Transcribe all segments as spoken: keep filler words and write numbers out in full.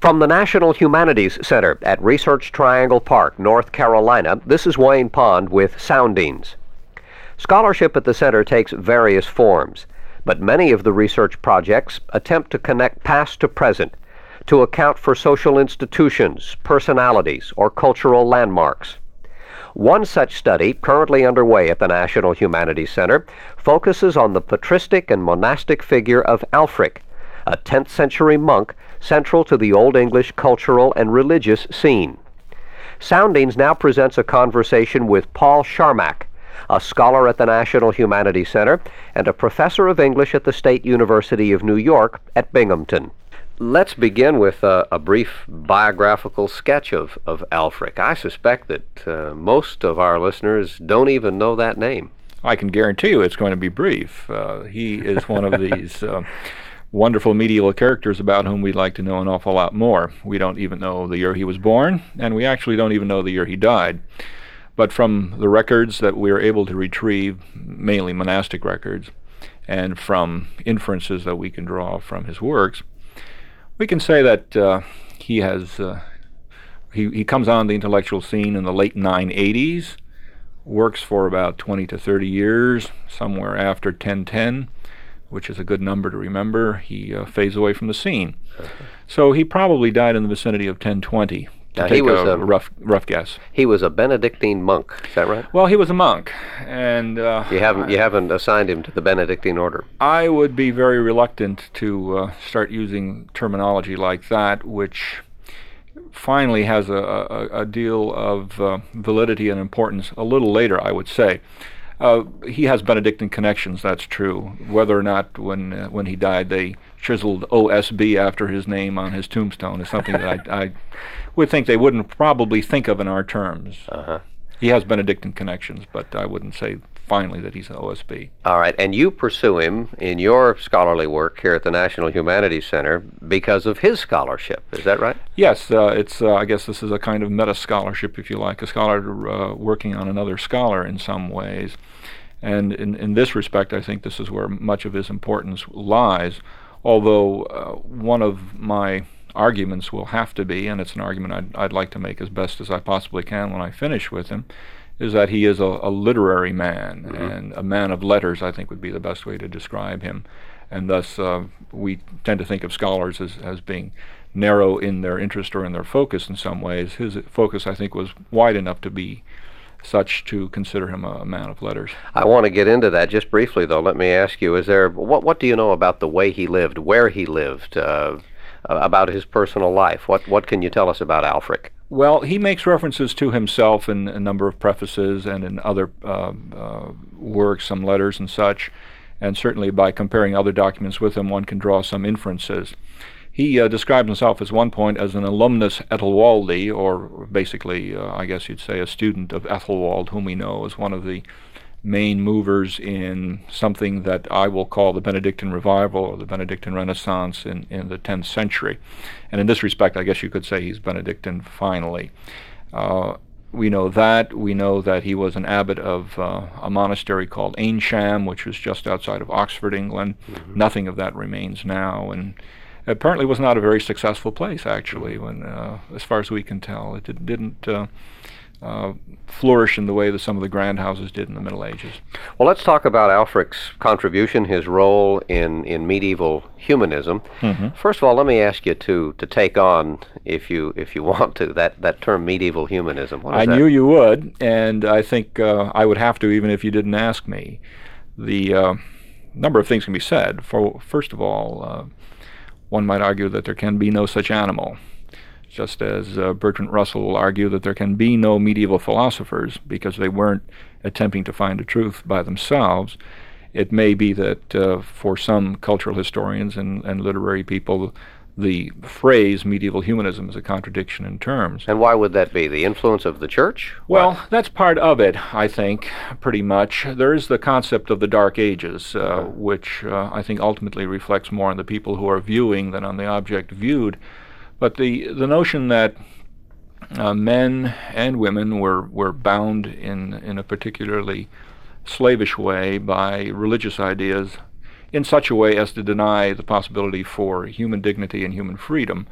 From the National Humanities Center at Research Triangle Park, North Carolina, this is Wayne Pond with Soundings. Scholarship at the center takes various forms, but many of the research projects attempt to connect past to present, to account for social institutions, personalities, or cultural landmarks. One such study, currently underway at the National Humanities Center, focuses on the patristic and monastic figure of Ælfric, a tenth century monk central to the Old English cultural and religious scene. Soundings now presents a conversation with Paul Sharmak, a scholar at the National Humanities Center and a professor of English at the State University of New York at Binghamton. Let's begin with a, a brief biographical sketch of, of Ælfric. I suspect that uh, most of our listeners don't even know that name. I can guarantee you it's going to be brief. Uh, he is one of these uh, wonderful medieval characters about whom we'd like to know an awful lot more. We don't even know the year he was born, and we actually don't even know the year he died. But from the records that we are able to retrieve, mainly monastic records, and from inferences that we can draw from his works, we can say that uh, he has uh, he, he comes on the intellectual scene in the late nine eighties, works for about twenty to thirty years, somewhere after ten ten, which is a good number to remember. He uh, fades away from the scene. Okay. So he probably died in the vicinity of ten twenty. To Now, take he was a, a rough rough guess. He was a Benedictine monk. Is that right? Well, he was a monk, and uh, You haven't you haven't assigned him to the Benedictine order. I would be very reluctant to uh, start using terminology like that, which finally has a, a, a deal of uh, validity and importance a little later, I would say. Uh, he has Benedictine connections, that's true. Whether or not when uh, when he died they chiseled O S B after his name on his tombstone is something that I, I would think they wouldn't probably think of in our terms. Uh-huh. He has Benedictine connections, but I wouldn't say finally that he's an O S B. All right, and you pursue him in your scholarly work here at the National Humanities Center because of his scholarship. Is that right? Yes, uh, it's. Uh, I guess this is a kind of meta-scholarship, if you like, a scholar uh, working on another scholar in some ways. And in, in this respect, I think this is where much of his importance lies, although uh, one of my arguments will have to be, and it's an argument I'd, I'd like to make as best as I possibly can when I finish with him, is that he is a, a literary man, mm-hmm. and a man of letters, I think, would be the best way to describe him. And thus, uh, we tend to think of scholars as, as being narrow in their interest or in their focus in some ways. His focus, I think, was wide enough to be such to consider him a man of letters. I want to get into that just briefly, though. Let me ask you: Is there what what do you know about the way he lived, where he lived, uh, about his personal life? What what can you tell us about Ælfric? Well, he makes references to himself in a number of prefaces and in other uh, uh, works, some letters and such, and certainly by comparing other documents with him, one can draw some inferences. He uh, described himself at one point as an alumnus Ethelwaldi, or basically, uh, I guess you'd say, a student of Ethelwald, whom we know as one of the main movers in something that I will call the Benedictine Revival or the Benedictine Renaissance in, in the tenth century. And in this respect, I guess you could say he's Benedictine finally. Uh, we know that. We know that he was an abbot of uh, a monastery called Aynsham, which was just outside of Oxford, England. Mm-hmm. Nothing of that remains now, and apparently was not a very successful place, actually, when, uh, as far as we can tell. It did, didn't uh, uh, flourish in the way that some of the grand houses did in the Middle Ages. Well, let's talk about Ælfric's contribution, his role in, in medieval humanism. Mm-hmm. First of all, let me ask you to, to take on, if you if you want to, that, that term medieval humanism. What is I that? knew you would, and I think uh, I would have to even if you didn't ask me. The uh, number of things can be said. For First of all, uh, one might argue that there can be no such animal, just as uh, Bertrand Russell will argue that there can be no medieval philosophers because they weren't attempting to find a truth by themselves. It may be that uh, for some cultural historians and, and literary people, the phrase medieval humanism is a contradiction in terms. And why would that be? The influence of the church? Well, what? That's part of it, I think, pretty much. There is the concept of the Dark Ages, uh, uh-huh. which uh, I think ultimately reflects more on the people who are viewing than on the object viewed. But the, the notion that uh, men and women were, were bound in, in a particularly slavish way by religious ideas in such a way as to deny the possibility for human dignity and human freedom,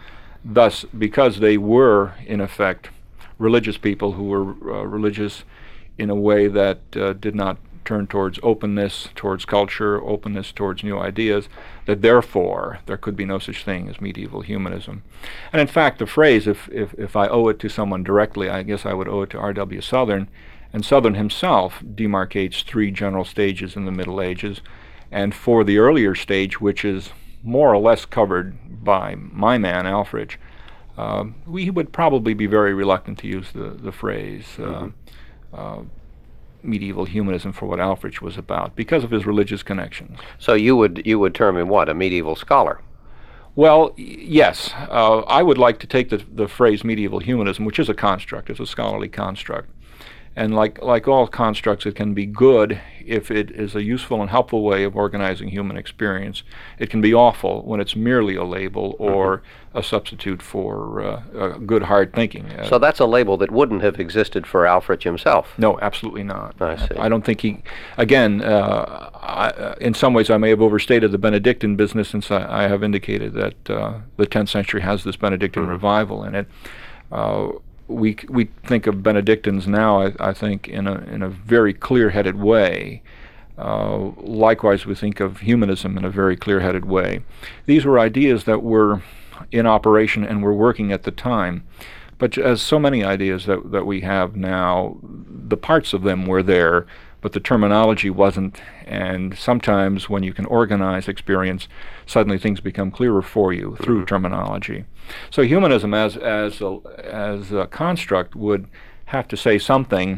thus, because they were, in effect, religious people who were uh, religious in a way that uh, did not turn towards openness, towards culture, openness towards new ideas, that therefore there could be no such thing as medieval humanism. And in fact, the phrase, if, if, if I owe it to someone directly, I guess I would owe it to R W Southern, and Southern himself demarcates three general stages in the Middle Ages, and for the earlier stage, which is more or less covered by my man, Alfred, uh, we would probably be very reluctant to use the, the phrase uh, mm-hmm. uh, medieval humanism for what Alfred was about because of his religious connections. So you would you would term him what, a medieval scholar? Well, y- yes. Uh, I would like to take the, the phrase medieval humanism, which is a construct, it's a scholarly construct. And like like all constructs, it can be good if it is a useful and helpful way of organizing human experience. It can be awful when it's merely a label or mm-hmm. a substitute for uh, uh, good hard thinking. Uh, so that's a label that wouldn't have existed for Alfred himself? No, absolutely not. I see. I don't think he, again, uh, I, uh, in some ways I may have overstated the Benedictine business, since I, I have indicated that uh, the tenth century has this Benedictine mm-hmm. revival in it. Uh, We we think of Benedictines now, I, I think, in a in a very clear-headed way. Uh, likewise, we think of humanism in a very clear-headed way. These were ideas that were in operation and were working at the time. But as so many ideas that, that we have now, the parts of them were there, but the terminology wasn't. And sometimes when you can organize experience, suddenly things become clearer for you through mm-hmm. terminology. So humanism as as a, as a construct would have to say something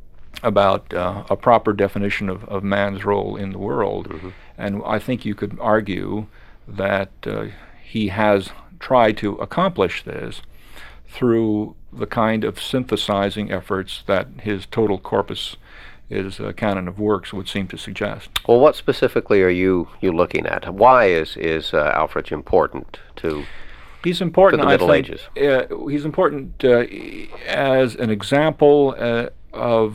about uh, a proper definition of, of man's role in the world. Mm-hmm. And I think you could argue that uh, he has tried to accomplish this through the kind of synthesizing efforts that his total corpus, his uh, canon of works, would seem to suggest. Well, what specifically are you, you looking at? Why is, is uh, Alfred important to... He's important, the Middle I think, Ages. Uh, he's important uh, as an example uh, of,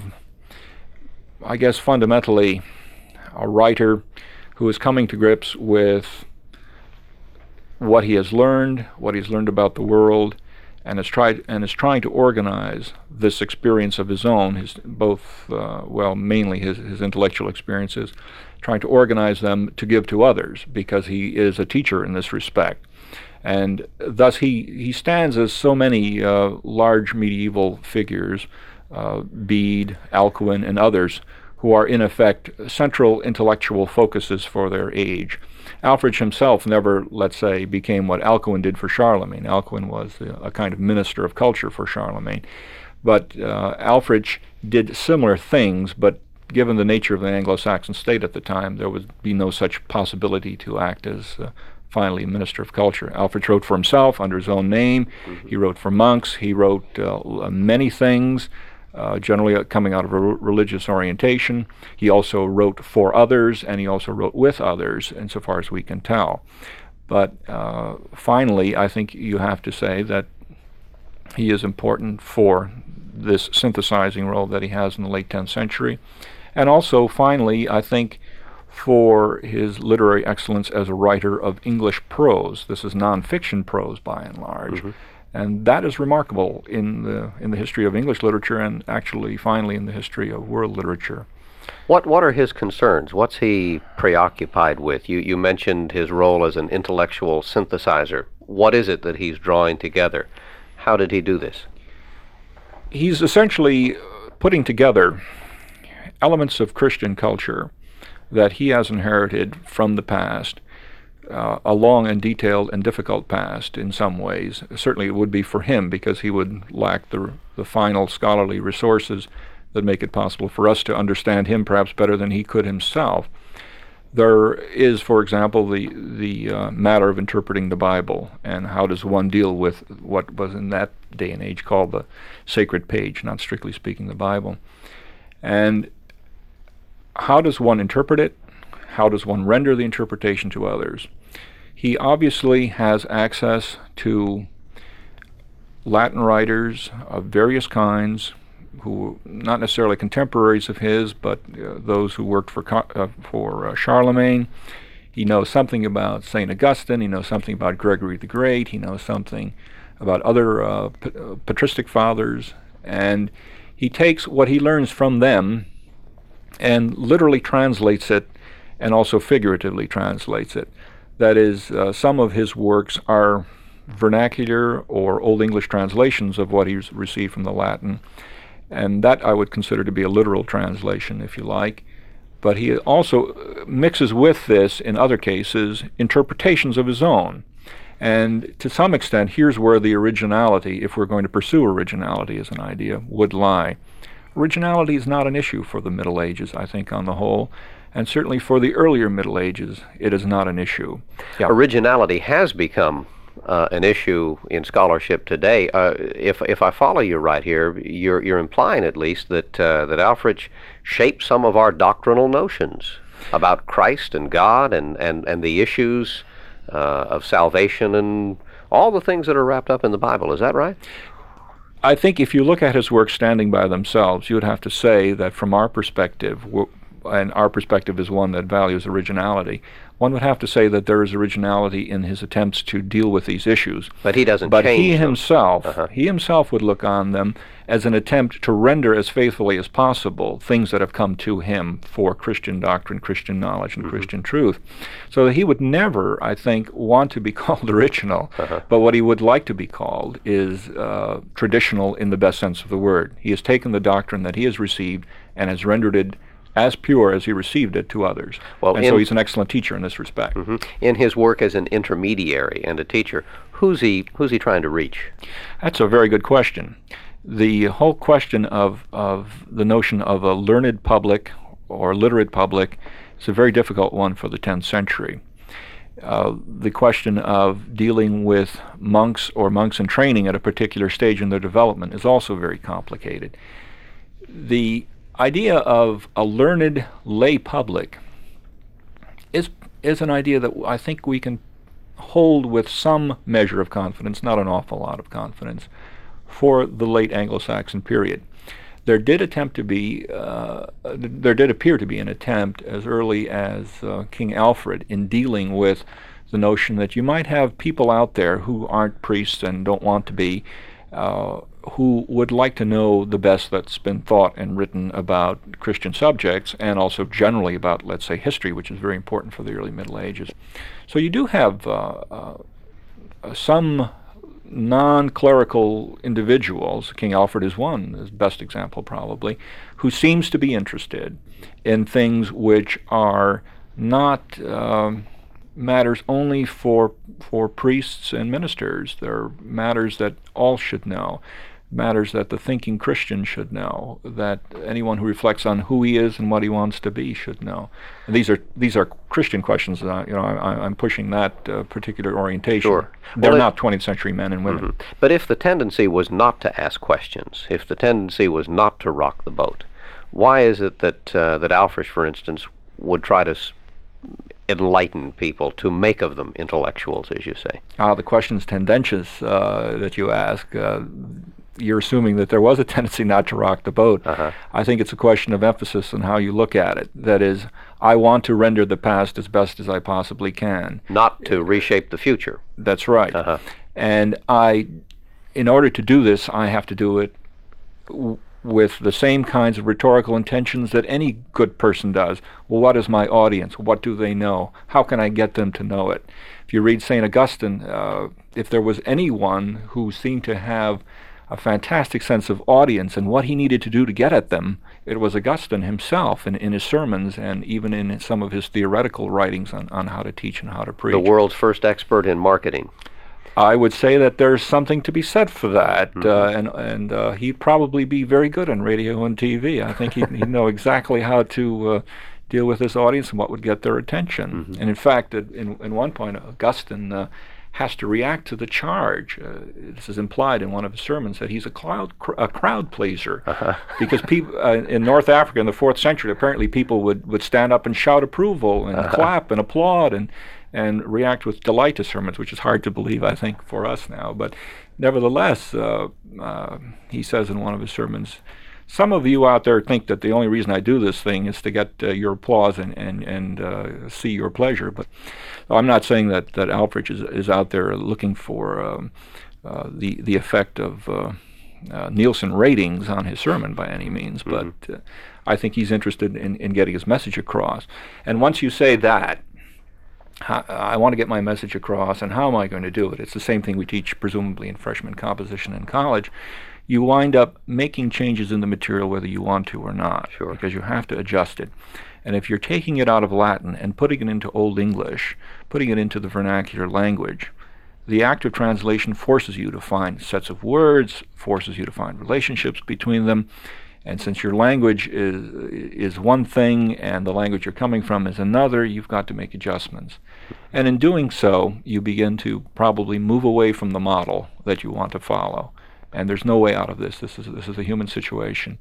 I guess, fundamentally a writer who is coming to grips with what he has learned, what he's learned about the world, and has tried and is trying to organize this experience of his own, his both, uh, well, mainly his, his intellectual experiences, trying to organize them to give to others, because he is a teacher in this respect. And thus he, he stands as so many uh, large medieval figures, uh, Bede, Alcuin, and others, who are in effect central intellectual focuses for their age. Alfred himself never, let's say, became what Alcuin did for Charlemagne. Alcuin was a, a kind of minister of culture for Charlemagne. But uh, Alfred did similar things, but given the nature of the Anglo-Saxon state at the time, there would be no such possibility to act as uh, finally minister of culture. Alfred wrote for himself under his own name. Mm-hmm. He wrote for monks. He wrote uh, many things, uh, generally coming out of a r- religious orientation. He also wrote for others, and he also wrote with others, insofar as we can tell. But uh, finally, I think you have to say that he is important for this synthesizing role that he has in the late tenth century. And also, finally, I think for his literary excellence as a writer of English prose. This is nonfiction prose, by and large. Mm-hmm. And that is remarkable in the in the history of English literature, and actually, finally, in the history of world literature. What what are his concerns? What's he preoccupied with? You you mentioned his role as an intellectual synthesizer. What is it that he's drawing together? How did he do this? He's essentially putting together elements of Christian culture that he has inherited from the past, uh, a long and detailed and difficult past in some ways. Certainly it would be for him, because he would lack the the final scholarly resources that make it possible for us to understand him perhaps better than he could himself. There is, for example, the the uh, matter of interpreting the Bible, and how does one deal with what was in that day and age called the sacred page, not strictly speaking the Bible. And how does one interpret it? How does one render the interpretation to others? He obviously has access to Latin writers of various kinds, who not necessarily contemporaries of his, but uh, those who worked for uh, for uh, Charlemagne. He knows something about Saint Augustine. He knows something about Gregory the Great. He knows something about other uh, p- uh, patristic fathers. And he takes what he learns from them and literally translates it and also figuratively translates it. That is, uh, some of his works are vernacular or Old English translations of what he's received from the Latin. And that I would consider to be a literal translation, if you like. But he also mixes with this, in other cases, interpretations of his own. And to some extent, here's where the originality, if we're going to pursue originality as an idea, would lie. Originality is not an issue for the Middle Ages, I think, on the whole. And certainly for the earlier Middle Ages, it is not an issue. Yeah. Originality has become uh, an issue in scholarship today. Uh, if if I follow you right here, you're you're implying at least that uh, that Alfred shaped some of our doctrinal notions about Christ and God and and and the issues uh, of salvation and all the things that are wrapped up in the Bible. Is that right? I think if you look at his works standing by themselves, you would have to say that from our perspective, and our perspective is one that values originality, one would have to say that there is originality in his attempts to deal with these issues. But he doesn't but change he them. himself, Uh-huh. he himself would look on them as an attempt to render as faithfully as possible things that have come to him for Christian doctrine, Christian knowledge, and mm-hmm. Christian truth. So that he would never, I think, want to be called original, uh-huh. but what he would like to be called is uh, traditional in the best sense of the word. He has taken the doctrine that he has received and has rendered it as pure as he received it to others. Well, and in, so he's an excellent teacher in this respect. Mm-hmm. In his work as an intermediary and a teacher, who's he who's he trying to reach? That's a very good question. The whole question of, of the notion of a learned public or literate public is a very difficult one for the tenth century. Uh, the question of dealing with monks or monks in training at a particular stage in their development is also very complicated. The idea of a learned lay public is is an idea that I think we can hold with some measure of confidence, not an awful lot of confidence, for the late Anglo-Saxon period. There did attempt to be, uh, there did appear to be an attempt as early as uh, King Alfred in dealing with the notion that you might have people out there who aren't priests and don't want to be, uh, who would like to know the best that's been thought and written about Christian subjects, and also generally about, let's say, history, which is very important for the early Middle Ages. So you do have uh, uh, some non-clerical individuals, King Alfred is one, his best example probably, who seems to be interested in things which are not um, matters only for for priests and ministers. They're matters that all should know, matters that the thinking Christian should know, that anyone who reflects on who he is and what he wants to be should know. And these are these are Christian questions. Uh, you know, I, I'm pushing that uh, particular orientation. Sure. They're well, not twentieth century men and women. Mm-hmm. But if the tendency was not to ask questions, if the tendency was not to rock the boat, why is it that uh, that Alfred, for instance, would try to s- enlighten people, to make of them intellectuals, as you say? Ah, the question's tendentious uh, that you ask. Uh, you're assuming that there was a tendency not to rock the boat. Uh-huh. I think it's a question of emphasis on how you look at it. That is, I want to render the past as best as I possibly can. Not to reshape the future. That's right. Uh-huh. And I, in order to do this, I have to do it w- with the same kinds of rhetorical intentions that any good person does. Well, what is my audience? What do they know? How can I get them to know it? If you read Saint Augustine, uh, if there was anyone who seemed to have a fantastic sense of audience and what he needed to do to get at them, it was Augustine himself in, in his sermons and even in some of his theoretical writings on, on how to teach and how to preach. The world's first expert in marketing. I would say that there's something to be said for that, Mm-hmm. uh, and and uh, he'd probably be very good on radio and T V. I think he'd, he'd know exactly how to uh, deal with his audience and what would get their attention. Mm-hmm. And in fact, at in, in one point, Augustine uh, has to react to the charge. Uh, this is implied in one of his sermons that he's a crowd cr- a crowd pleaser, Uh-huh. because people uh, in North Africa in the fourth century, apparently people would, would stand up and shout approval and Uh-huh. clap and applaud and. and react with delight to sermons, which is hard to believe, I think, for us now. But nevertheless, uh, uh, he says in one of his sermons some of you out there think that the only reason I do this thing is to get uh, your applause and and and uh, see your pleasure. But I'm not saying that that Alfred is is out there looking for um, uh, the the effect of uh, uh, Nielsen ratings on his sermon by any means. Mm-hmm. But uh, I think he's interested in, in getting his message across. And once you say that, I want to get my message across, and how am I going to do it? It's the same thing we teach, presumably, in freshman composition in college. You wind up making changes in the material whether you want to or not, sure. because you have to adjust it. And if you're taking it out of Latin and putting it into Old English, putting it into the vernacular language, the act of translation forces you to find sets of words, forces you to find relationships between them. And since your language is is one thing and the language you're coming from is another, you've got to make adjustments. And in doing so, you begin to probably move away from the model that you want to follow. And there's no way out of this. This is this is a human situation.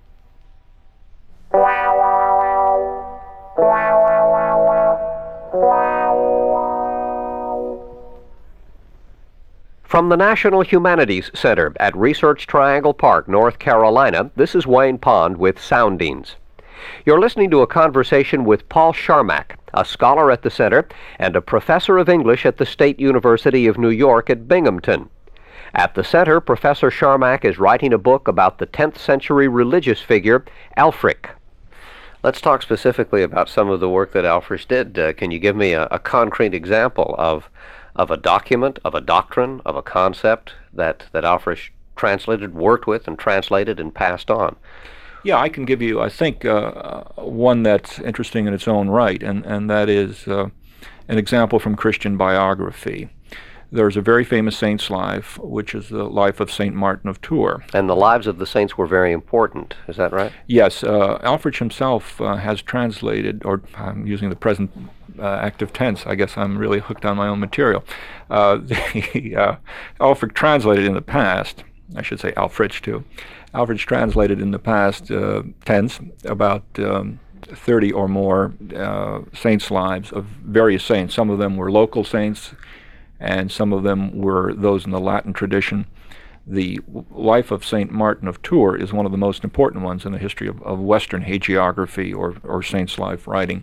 From the National Humanities Center at Research Triangle Park, North Carolina, this is Wayne Pond with Soundings. You're listening to a conversation with Paul Sharmak, a scholar at the center and a professor of English at the State University of New York at Binghamton. At the center, Professor Sharmak is writing a book about the tenth century religious figure, Ælfric. Let's talk specifically about some of the work that Ælfric did. Uh, can you give me a, a concrete example of of a document, of a doctrine, of a concept that, that Ælfric translated, worked with, and translated and passed on? Yeah, I can give you, I think, uh, one that's interesting in its own right, and, and that is uh, an example from Christian biography. There's a very famous saint's life, which is the life of Saint Martin of Tours. And the lives of the saints were very important, is that right? Yes. Uh, Ælfric himself uh, has translated, or I'm using the present uh, active tense, I guess I'm really hooked on my own material. Uh, the, uh, Ælfric translated in the past, I should say Ælfric too, Ælfric translated in the past uh, tense about um, thirty or more uh, saints' lives of various saints. Some of them were local saints, and some of them were those in the Latin tradition. The life of Saint Martin of Tours is one of the most important ones in the history of, of Western hagiography or, or saint's life writing.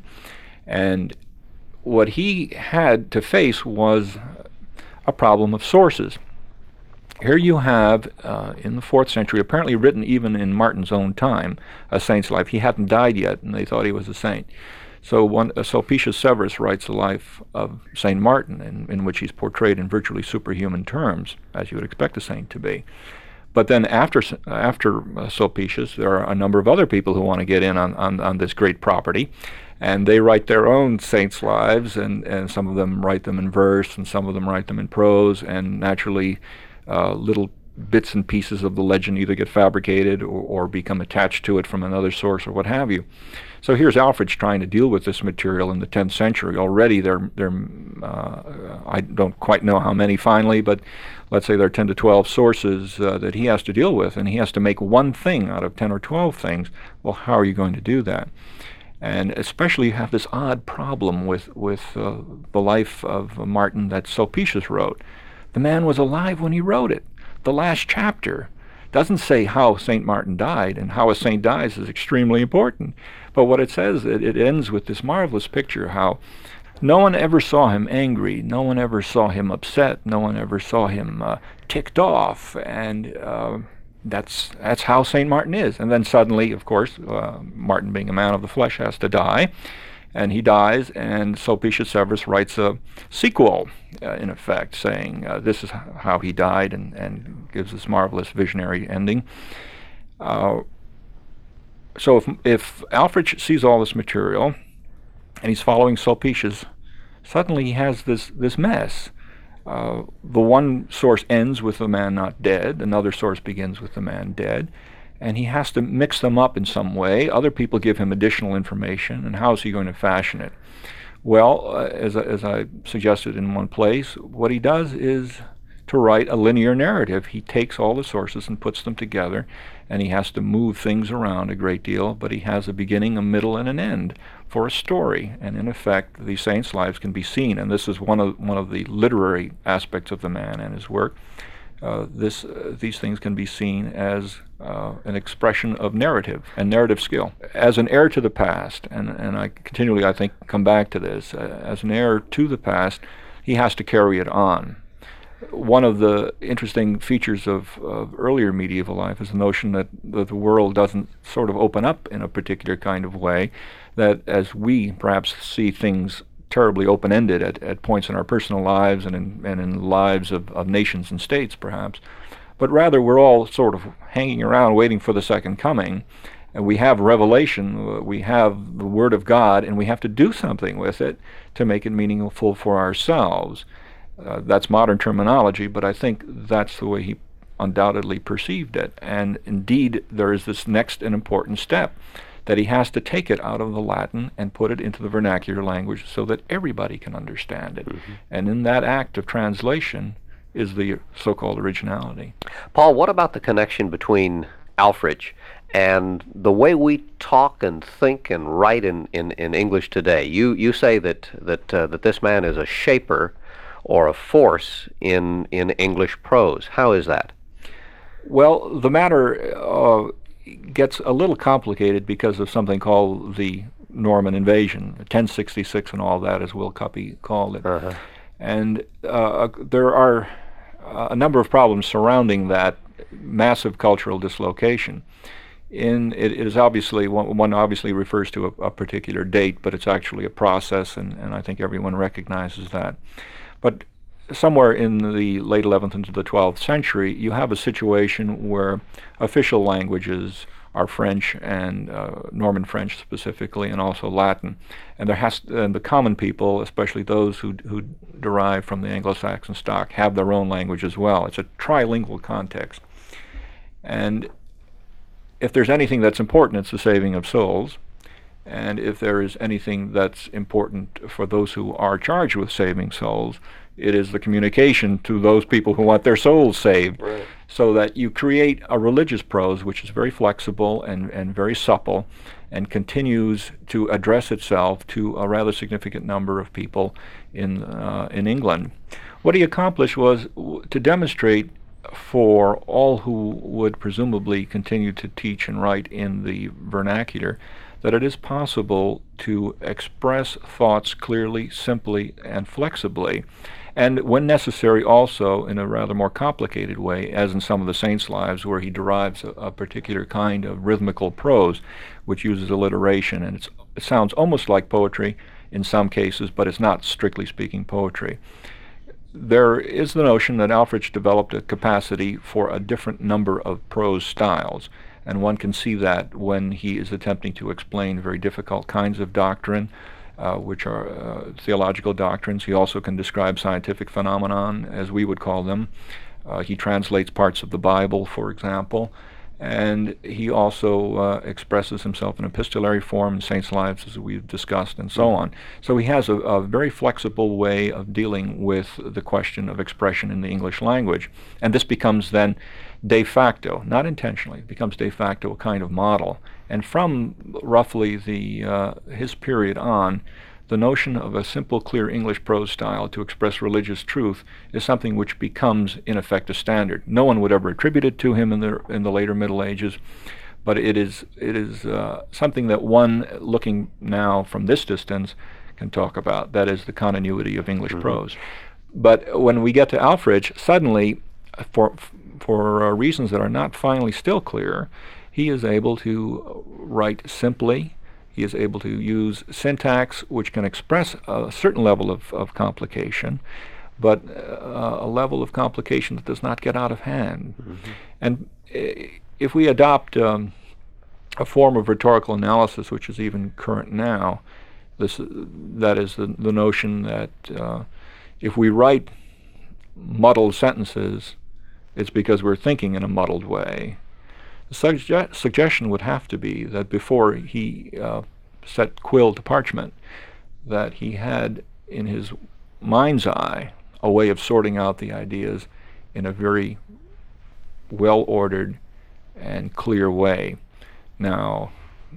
And what he had to face was a problem of sources. Here you have, uh, in the fourth century, apparently written even in Martin's own time, a saint's life. He hadn't died yet, and they thought he was a saint. So one, uh, Sulpicius Severus writes the life of Saint Martin, in, in which he's portrayed in virtually superhuman terms, as you would expect a saint to be. But then after after uh, Sulpicius, there are a number of other people who want to get in on, on, on this great property, and they write their own saints' lives, and, and some of them write them in verse, and some of them write them in prose, and naturally uh, little bits and pieces of the legend either get fabricated or, or become attached to it from another source or what have you. So here's Ælfric trying to deal with this material in the tenth century. Already there, there, uh, I don't quite know how many finally, but let's say there are ten to twelve sources uh, that he has to deal with, and he has to make one thing out of ten or twelve things. Well, how are you going to do that? And especially you have this odd problem with, with uh, the life of Martin that Sulpicius wrote. The man was alive when he wrote it. The last chapter doesn't say how Saint Martin died, and how a saint dies is extremely important. But what it says, it, it ends with this marvelous picture how no one ever saw him angry, no one ever saw him upset, no one ever saw him uh, ticked off, and uh, that's that's how Saint Martin is. And then suddenly, of course, uh, Martin, being a man of the flesh, has to die, and he dies, and Sulpicius Severus writes a sequel, uh, in effect, saying uh, this is how he died, and, and gives this marvelous visionary ending. Uh, so if, if Ælfric sees all this material, and he's following Sulpicius, suddenly he has this, this mess. Uh, the one source ends with the man not dead, another source begins with the man dead, and he has to mix them up in some way. Other people give him additional information, and how is he going to fashion it? Well, uh, as, as I suggested in one place, what he does is to write a linear narrative. He takes all the sources and puts them together, and he has to move things around a great deal, but he has a beginning, a middle, and an end for a story. And in effect, the saints' lives can be seen, and this is one of one of the literary aspects of the man and his work. uh, this uh, these things can be seen as uh, an expression of narrative and narrative skill. As an heir to the past, and, and I continually, I think, come back to this, uh, as an heir to the past, he has to carry it on. One of the interesting features of, of earlier medieval life is the notion that, that the world doesn't sort of open up in a particular kind of way, that as we perhaps see things terribly open-ended at, at points in our personal lives and in, and in lives of, of nations and states perhaps, but rather we're all sort of hanging around waiting for the second coming, and we have revelation, we have the Word of God, and we have to do something with it to make it meaningful for ourselves. Uh, that's modern terminology, but I think that's the way he undoubtedly perceived it. And indeed, there is this next and important step, that he has to take it out of the Latin and put it into the vernacular language so that everybody can understand it. Mm-hmm. And in that act of translation is the so-called originality. Paul, what about the connection between Ælfric and the way we talk and think and write in, in, in English today? You you say that that uh, that this man is a shaper or a force in in English prose. How is that? Well, the matter uh, gets a little complicated because of something called the Norman invasion, ten sixty-six and all that, as Will Cuppy called it. Uh-huh. And uh, there are a number of problems surrounding that massive cultural dislocation. In it, it is obviously, one, one obviously refers to a, a particular date, but it's actually a process, and, and I think everyone recognizes that. But somewhere in the late eleventh into the twelfth century, you have a situation where official languages are French and uh, Norman French specifically, and also Latin, and there has and the common people, especially those who who derive from the Anglo-Saxon stock, have their own language as well. It's a trilingual context, and if there's anything that's important, it's the saving of souls. And if there is anything that's important for those who are charged with saving souls, it is the communication to those people who want their souls saved. Right. So that you create a religious prose which is very flexible and, and very supple and continues to address itself to a rather significant number of people in, uh, in England. What he accomplished was w- to demonstrate for all who would presumably continue to teach and write in the vernacular that it is possible to express thoughts clearly, simply, and flexibly, and when necessary also in a rather more complicated way, as in some of the saints' lives where he derives a, a particular kind of rhythmical prose which uses alliteration, and it's, it sounds almost like poetry in some cases, but it's not strictly speaking poetry. There is the notion that Ælfric developed a capacity for a different number of prose styles, and one can see that when he is attempting to explain very difficult kinds of doctrine, uh, which are uh, theological doctrines. He also can describe scientific phenomenon, as we would call them. Uh, he translates parts of the Bible, for example, and he also uh, expresses himself in epistolary form in saints' lives, as we've discussed, and so on. So he has a, a very flexible way of dealing with the question of expression in the English language, and this becomes then de facto, not intentionally, it becomes de facto a kind of model. And from roughly the uh, his period on, the notion of a simple, clear English prose style to express religious truth is something which becomes, in effect, a standard. No one would ever attribute it to him in the in the later Middle Ages, but it is it is uh, something that one, looking now from this distance, can talk about. That is the continuity of English mm-hmm. prose. But when we get to Ælfric, suddenly, for for uh, reasons that are not finally still clear, he is able to write simply. He is able to use syntax which can express a certain level of, of complication, but uh, a level of complication that does not get out of hand. Mm-hmm. And if we adopt um, a form of rhetorical analysis which is even current now, this that is the, the notion that uh, if we write muddled sentences, it's because we're thinking in a muddled way. The sugge- suggestion would have to be that before he uh, set quill to parchment, that he had in his mind's eye a way of sorting out the ideas in a very well-ordered and clear way. Now,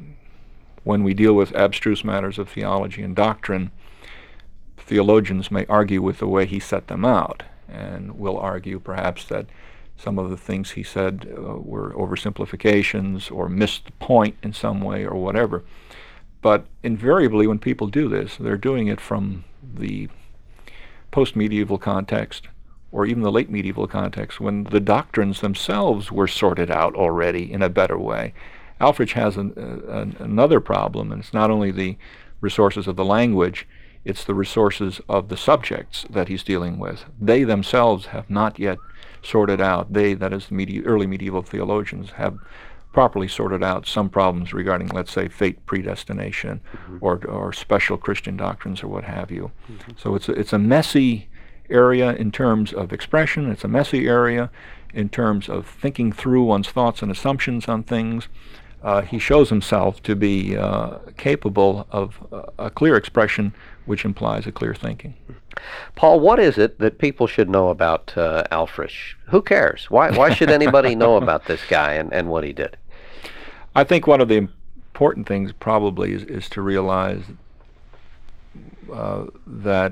when we deal with abstruse matters of theology and doctrine, theologians may argue with the way he set them out. and will argue perhaps that some of the things he said uh, were oversimplifications or missed the point in some way or whatever. But invariably when people do this, they're doing it from the post-medieval context or even the late medieval context when the doctrines themselves were sorted out already in a better way. Alfrich has an, uh, an, another problem, and it's not only the resources of the language, it's the resources of the subjects that he's dealing with. They themselves have not yet sorted out, they, that is the medi- early medieval theologians, have properly sorted out some problems regarding, let's say, fate predestination mm-hmm. or, or special Christian doctrines or what have you. Mm-hmm. So it's a, it's a messy area in terms of expression, it's a messy area in terms of thinking through one's thoughts and assumptions on things. Uh, he shows himself to be uh, capable of uh, a clear expression which implies a clear thinking. Paul, what is it that people should know about uh, Alfrich? Who cares? Why why should anybody know about this guy and, and what he did? I think one of the important things probably is, is to realize uh, that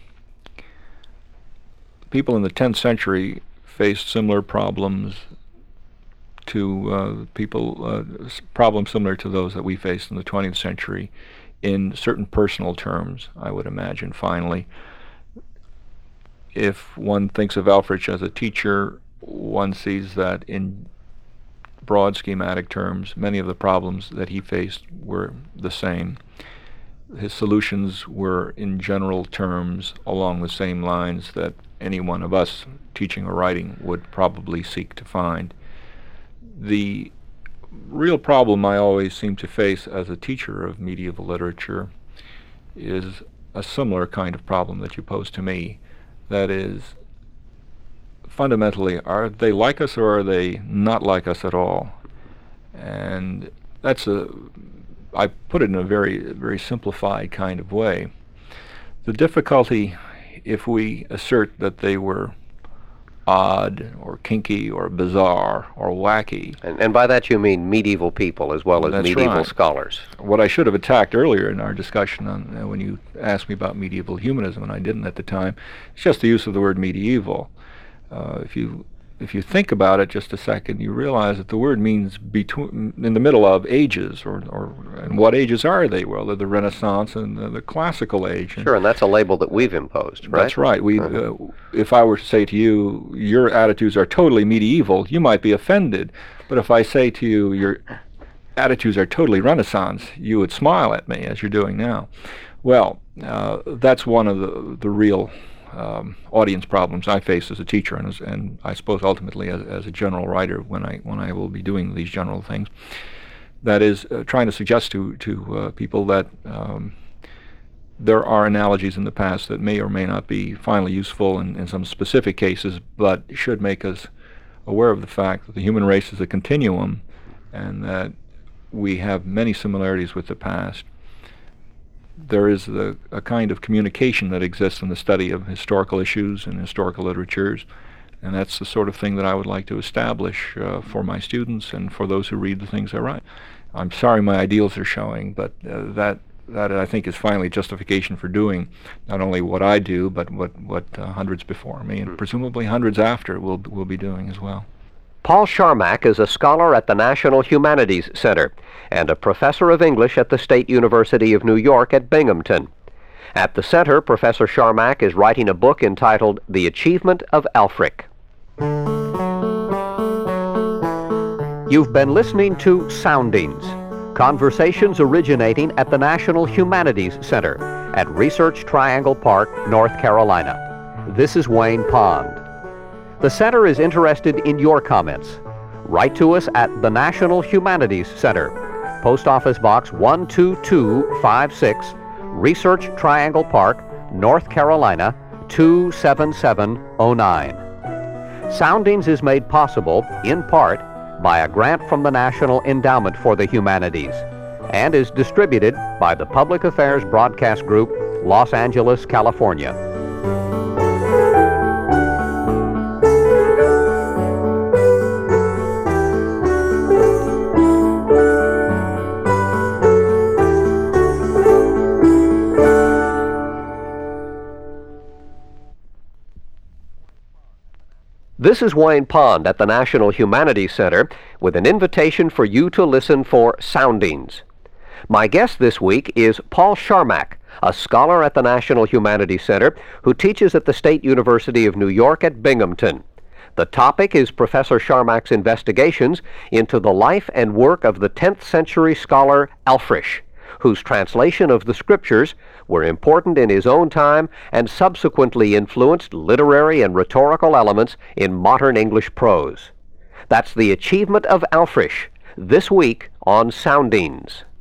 people in the tenth century faced similar problems to uh, people, uh, problems similar to those that we faced in the twentieth century in certain personal terms, I would imagine, finally. If one thinks of Alfrich as a teacher, one sees that in broad schematic terms, many of the problems that he faced were the same. His solutions were in general terms along the same lines that any one of us teaching or writing would probably seek to find. The real problem I always seem to face as a teacher of medieval literature is a similar kind of problem that you pose to me. That is, fundamentally, are they like us or are they not like us at all? And that's a, I put it in a very, very simplified kind of way. The difficulty, if we assert that they were odd or kinky or bizarre or wacky. And, and by that you mean medieval people as well as That's medieval right. scholars. What I should have attacked earlier in our discussion on, uh, when you asked me about medieval humanism, and I didn't at the time, it's just the use of the word medieval. Uh, if you if you think about it just a second, you realize that the word means between, in the middle of ages, or, or and what ages are they? Well, they're the Renaissance and the, the Classical age. Sure, and that's a label that we've imposed, right? That's right. We, uh-huh. uh, if I were to say to you, your attitudes are totally medieval, you might be offended. But if I say to you, your attitudes are totally Renaissance, you would smile at me, as you're doing now. Well, uh, that's one of the, the real Um, audience problems I face as a teacher, and, as, and I suppose ultimately as, as a general writer when I when I will be doing these general things. That is, uh, trying to suggest to to uh, people that um, there are analogies in the past that may or may not be finally useful in, in some specific cases, but should make us aware of the fact that the human race is a continuum, and that we have many similarities with the past. There is the, a kind of communication that exists in the study of historical issues and historical literatures, and that's the sort of thing that I would like to establish uh, for my students and for those who read the things I write. I'm sorry my ideals are showing, but uh, that that I think is finally justification for doing not only what I do, but what, what uh, hundreds before me, and mm. presumably hundreds after will will be doing as well. Paul Charmak is a scholar at the National Humanities Center and a professor of English at the State University of New York at Binghamton. At the center, Professor Charmak is writing a book entitled The Achievement of Alfric. You've been listening to Soundings, conversations originating at the National Humanities Center at Research Triangle Park, North Carolina. This is Wayne Pond. The Center is interested in your comments. Write to us at the National Humanities Center, Post Office Box one two two five six, Research Triangle Park, North Carolina two seven seven oh nine. Soundings is made possible, in part, by a grant from the National Endowment for the Humanities and is distributed by the Public Affairs Broadcast Group, Los Angeles, California. This is Wayne Pond at the National Humanities Center with an invitation for you to listen for Soundings. My guest this week is Paul Sharmak, a scholar at the National Humanities Center who teaches at the State University of New York at Binghamton. The topic is Professor Sharmak's investigations into the life and work of the tenth century scholar Ælfric, whose translation of the scriptures were important in his own time and subsequently influenced literary and rhetorical elements in modern English prose. That's the achievement of Ælfric, this week on Soundings.